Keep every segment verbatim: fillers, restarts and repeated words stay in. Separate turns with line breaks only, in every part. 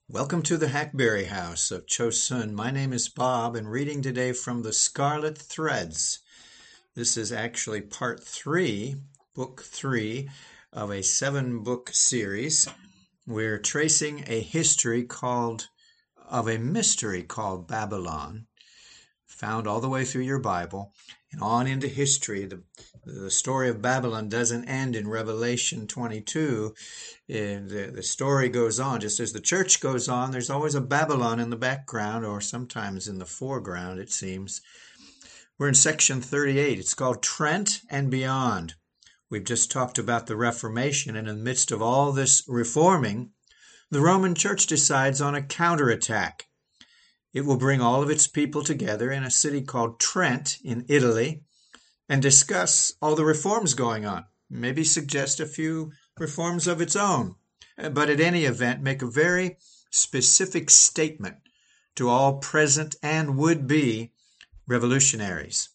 Welcome to the Hackberry House of Chosun. My name is Bob, and reading today from the Scarlet Threads. This is actually part three, book three of a seven-book series. We're tracing a history called, of a mystery called Babylon, found all the way through your Bible and on into history. The, the story of Babylon doesn't end in Revelation twenty-two. And the, the story goes on. Just as the church goes on, there's always a Babylon in the background, or sometimes in the foreground, it seems. We're in section thirty-eight. It's called Trent and Beyond. We've just talked about the Reformation, and in the midst of all this reforming, the Roman Church decides on a counterattack. It will bring all of its people together in a city called Trent in Italy and discuss all the reforms going on. Maybe suggest a few reforms of its own, but at any event, make a very specific statement to all present and would-be revolutionaries.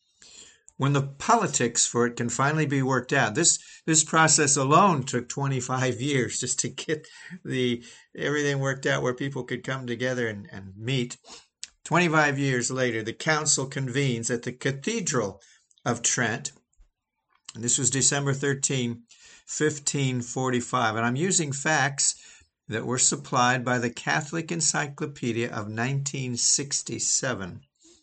When the politics for it can finally be worked out, this this process alone took twenty-five years just to get the everything worked out where people could come together and, and meet. twenty-five years later, the council convenes at the Cathedral of Trent, and this was December thirteenth, fifteen forty-five, and I'm using facts that were supplied by the Catholic Encyclopedia of nineteen sixty-seven.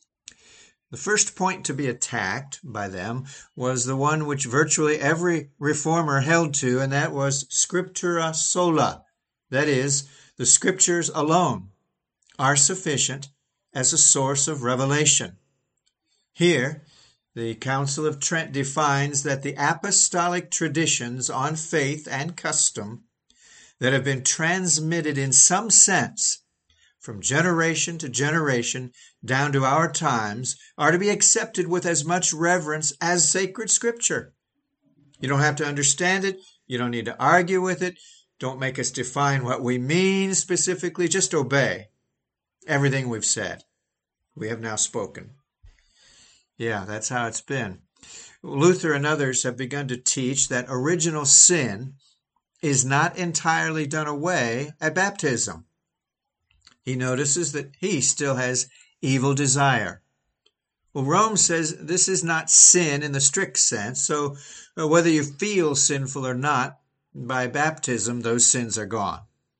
The first point to be attacked by them was the one which virtually every reformer held to, and that was Scriptura sola. That is, the Scriptures alone are sufficient as a source of revelation. Here, the Council of Trent defines that the apostolic traditions on faith and custom that have been transmitted in some sense from generation to generation down to our times are to be accepted with as much reverence as sacred Scripture. You don't have to understand it. You don't need to argue with it. Don't make us define what we mean specifically. Just obey everything we've said. We have now spoken. Yeah, that's how it's been. Luther and others have begun to teach that original sin is not entirely done away at baptism. He notices that he still has evil desire. Well, Rome says this is not sin in the strict sense, so whether you feel sinful or not, by baptism, those sins are gone.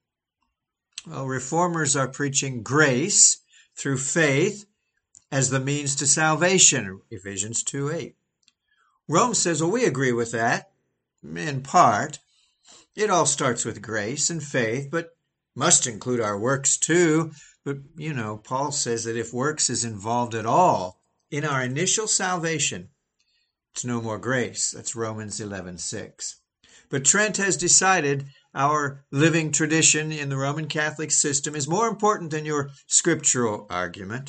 Well, reformers are preaching grace through faith as the means to salvation, Ephesians two eight. Rome says, well, we agree with that, in part. It all starts with grace and faith, but must include our works too. But, you know, Paul says that if works is involved at all in our initial salvation, it's no more grace. That's Romans eleven six. But Trent has decided our living tradition in the Roman Catholic system is more important than your scriptural argument.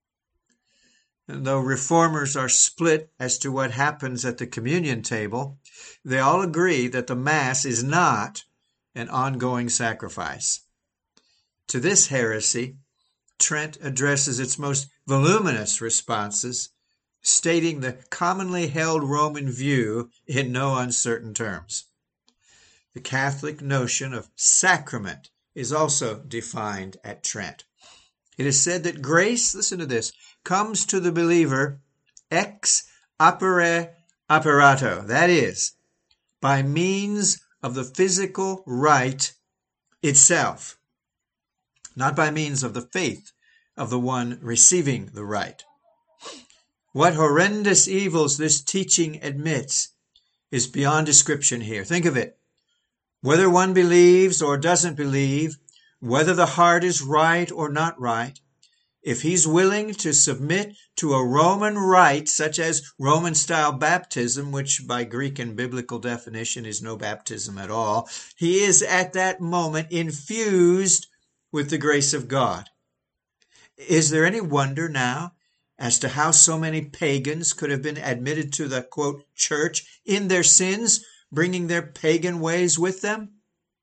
And though reformers are split as to what happens at the communion table, they all agree that the Mass is not an ongoing sacrifice. To this heresy, Trent addresses its most voluminous responses, stating the commonly held Roman view in no uncertain terms. The Catholic notion of sacrament is also defined at Trent. It is said that grace, listen to this, comes to the believer ex opere operato, that is, by means of the physical rite itself, not by means of the faith of the one receiving the rite. What horrendous evils this teaching admits is beyond description here. Think of it. Whether one believes or doesn't believe, whether the heart is right or not right, if he's willing to submit to a Roman rite, such as Roman-style baptism, which by Greek and biblical definition is no baptism at all, he is at that moment infused with the grace of God. Is there any wonder now as to how so many pagans could have been admitted to the, quote, church in their sins, bringing their pagan ways with them?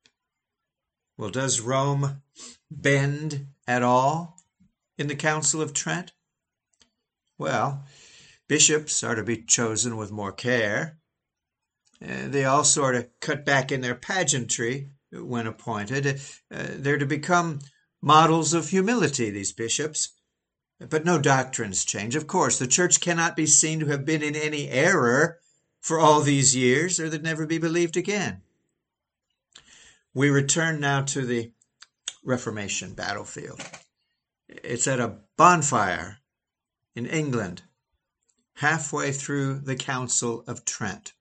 Well, does Rome bend at all in the Council of Trent? Well, bishops are to be chosen with more care. Uh, they also are to cut back in their pageantry when appointed. Uh, they're to become models of humility, these bishops. But no doctrines change. Of course, the church cannot be seen to have been in any error for all these years, or they'd never be believed again. We return now to the Reformation battlefield. It's at a bonfire in England, halfway through the Council of Trent.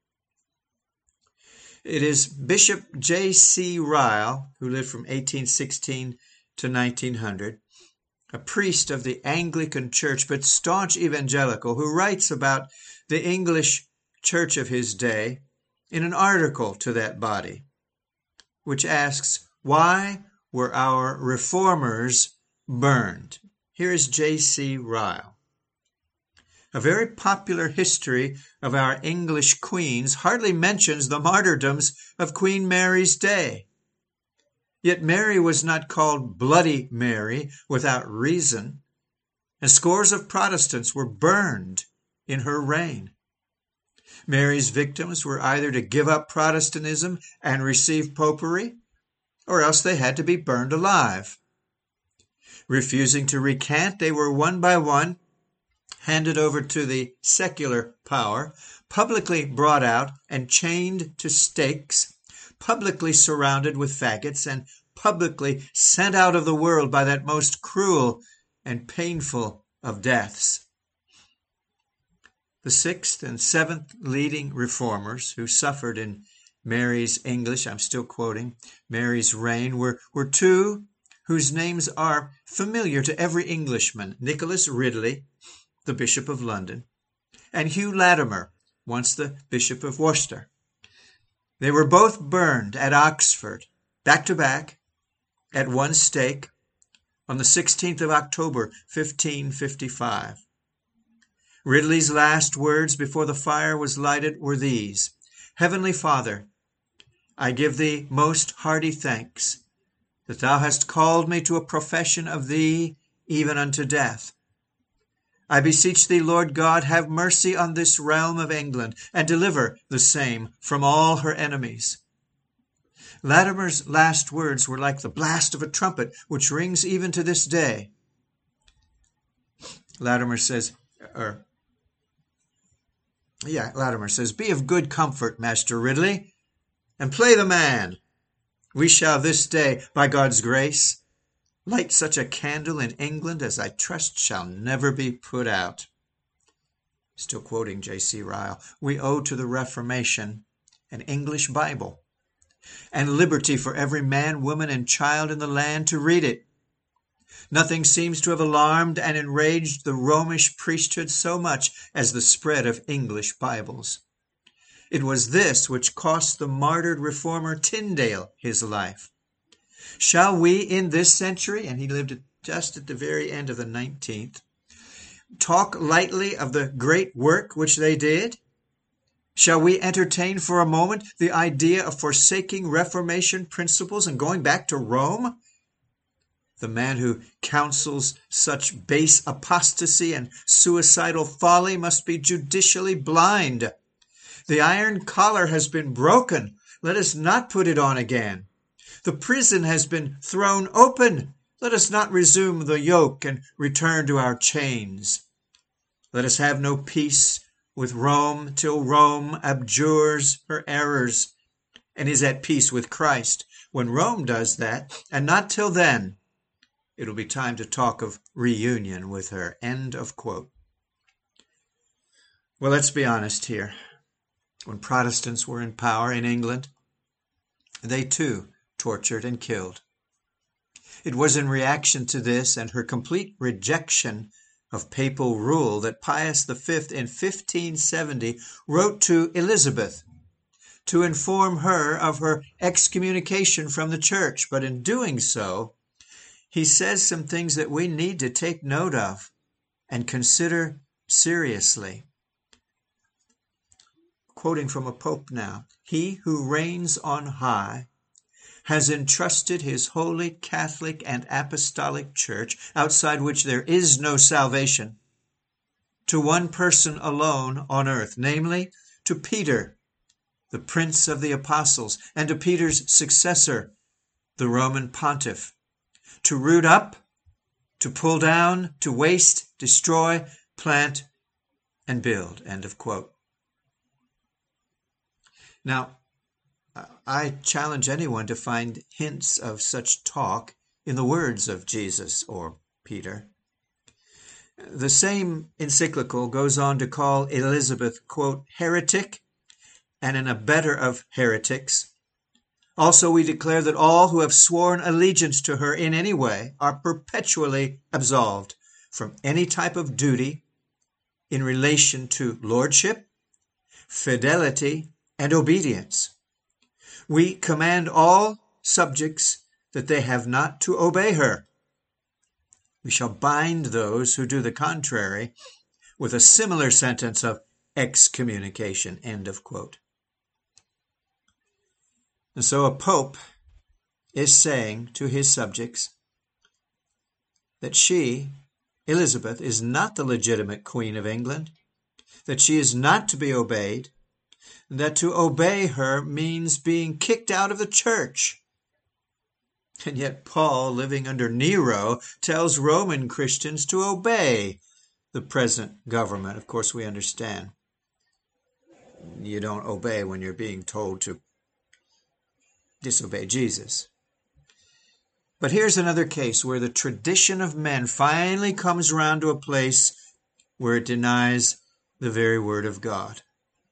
It is Bishop J C Ryle, who lived from eighteen sixteen to nineteen hundred, a priest of the Anglican Church, but staunch evangelical, who writes about the English church of his day in an article to that body, which asks, why were our reformers burned? Here is J C Ryle. A very popular history of our English queens hardly mentions the martyrdoms of Queen Mary's day. Yet Mary was not called Bloody Mary without reason, and scores of Protestants were burned in her reign. Mary's victims were either to give up Protestantism and receive popery, or else they had to be burned alive. Refusing to recant, they were one by one handed over to the secular power, publicly brought out and chained to stakes, publicly surrounded with faggots, and publicly sent out of the world by that most cruel and painful of deaths. The sixth and seventh leading reformers who suffered in Mary's English, I'm still quoting, Mary's reign, were, were two whose names are familiar to every Englishman: Nicholas Ridley, the Bishop of London, and Hugh Latimer, once the Bishop of Worcester. They were both burned at Oxford, back to back, at one stake, on the sixteenth of October, fifteen fifty-five. Ridley's last words before the fire was lighted were these: Heavenly Father, I give thee most hearty thanks that thou hast called me to a profession of thee even unto death. I beseech thee, Lord God, have mercy on this realm of England, and deliver the same from all her enemies. Latimer's last words were like the blast of a trumpet, which rings even to this day. Latimer says, or, yeah, Latimer says, Be of good comfort, Master Ridley, and play the man. We shall this day, by God's grace, light such a candle in England as I trust shall never be put out. Still quoting J C Ryle, we owe to the Reformation an English Bible and liberty for every man, woman, and child in the land to read it. Nothing seems to have alarmed and enraged the Romish priesthood so much as the spread of English Bibles. It was this which cost the martyred reformer Tyndale his life. Shall we in this century, and he lived just at the very end of the nineteenth, talk lightly of the great work which they did? Shall we entertain for a moment the idea of forsaking Reformation principles and going back to Rome? The man who counsels such base apostasy and suicidal folly must be judicially blind. The iron collar has been broken. Let us not put it on again. The prison has been thrown open. Let us not resume the yoke and return to our chains. Let us have no peace with Rome till Rome abjures her errors and is at peace with Christ. When Rome does that, and not till then, it'll be time to talk of reunion with her. End of quote. Well, let's be honest here. When Protestants were in power in England, they too tortured and killed. It was in reaction to this and her complete rejection of papal rule that Pius the Fifth in fifteen seventy wrote to Elizabeth to inform her of her excommunication from the church. But in doing so, he says some things that we need to take note of and consider seriously. Quoting from a pope now, He who reigns on high has entrusted his holy Catholic and Apostolic Church, outside which there is no salvation, to one person alone on earth, namely to Peter, the Prince of the Apostles, and to Peter's successor, the Roman pontiff, to root up, to pull down, to waste, destroy, plant, and build. End of quote. Now, I challenge anyone to find hints of such talk in the words of Jesus or Peter. The same encyclical goes on to call Elizabeth, quote, heretic and an abettor of heretics. Also, we declare that all who have sworn allegiance to her in any way are perpetually absolved from any type of duty in relation to lordship, fidelity, and obedience. We command all subjects that they have not to obey her. We shall bind those who do the contrary with a similar sentence of excommunication. End of quote. And so a pope is saying to his subjects that she, Elizabeth, is not the legitimate Queen of England, that she is not to be obeyed, and that to obey her means being kicked out of the church. And yet Paul, living under Nero, tells Roman Christians to obey the present government. Of course, we understand you don't obey when you're being told to disobey Jesus. But here's another case where the tradition of men finally comes around to a place where it denies the very word of God.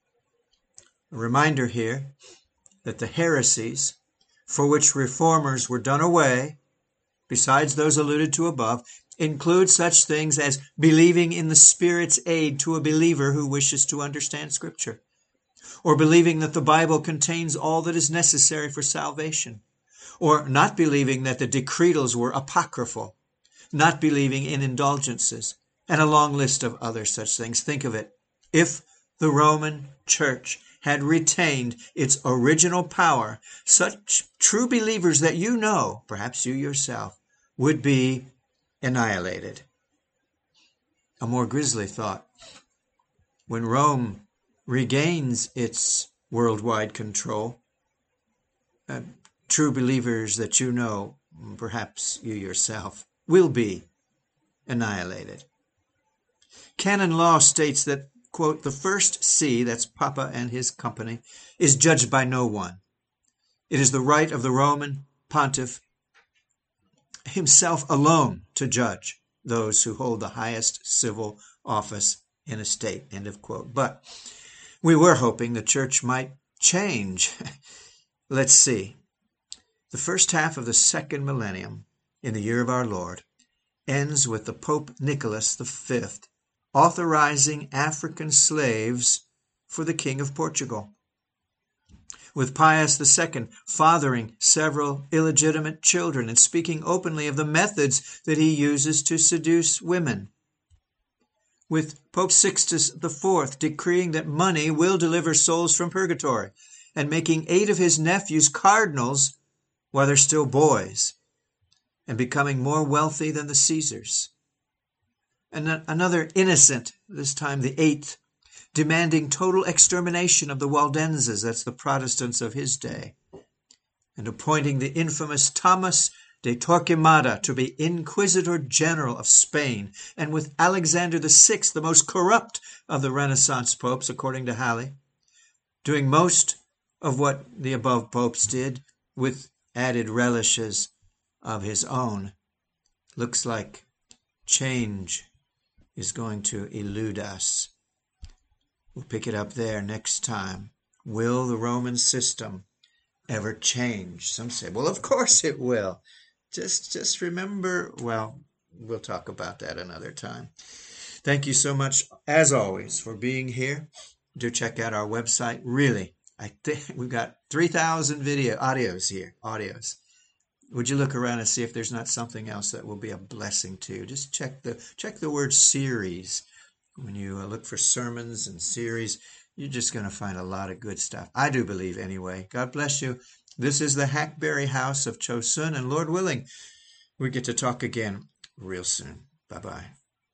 A reminder here that the heresies for which reformers were done away, besides those alluded to above, include such things as believing in the Spirit's aid to a believer who wishes to understand Scripture, or believing that the Bible contains all that is necessary for salvation, or not believing that the decretals were apocryphal, not believing in indulgences, and a long list of other such things. Think of it. If the Roman Church had retained its original power, such true believers that you know, perhaps you yourself, would be annihilated. A more grisly thought. When Rome regains its worldwide control, uh, true believers that you know, perhaps you yourself, will be annihilated. Canon law states that, quote, the first see, that's Papa and his company, is judged by no one. It is the right of the Roman pontiff himself alone to judge those who hold the highest civil office in a state, end of quote. But we were hoping the church might change. Let's see. The first half of the second millennium, in the year of our Lord, ends with the Pope Nicholas the Fifth authorizing African slaves for the King of Portugal, with Pius the Second fathering several illegitimate children and speaking openly of the methods that he uses to seduce women, with Pope Sixtus the Fourth decreeing that money will deliver souls from purgatory, and making eight of his nephews cardinals while they're still boys, and becoming more wealthy than the Caesars. And another Innocent, this time the eighth, demanding total extermination of the Waldenses, that's the Protestants of his day, and appointing the infamous Thomas de Torquemada to be Inquisitor General of Spain, and with Alexander the Sixth, the most corrupt of the Renaissance popes, according to Halley, doing most of what the above popes did, with added relishes of his own. Looks like change is going to elude us. We'll pick it up there next time. Will the Roman system ever change? Some say, well, of course it will. Just, just remember, well, we'll talk about that another time. Thank you so much, as always, for being here. Do check out our website. Really, I think we've got three thousand video audios here, audios. Would you look around and see if there's not something else that will be a blessing to you? Just check the check the word series. When you look for sermons and series, you're just going to find a lot of good stuff. I do believe anyway. God bless you. This is the Hackberry House of Chosun, and Lord willing, we get to talk again real soon. Bye-bye.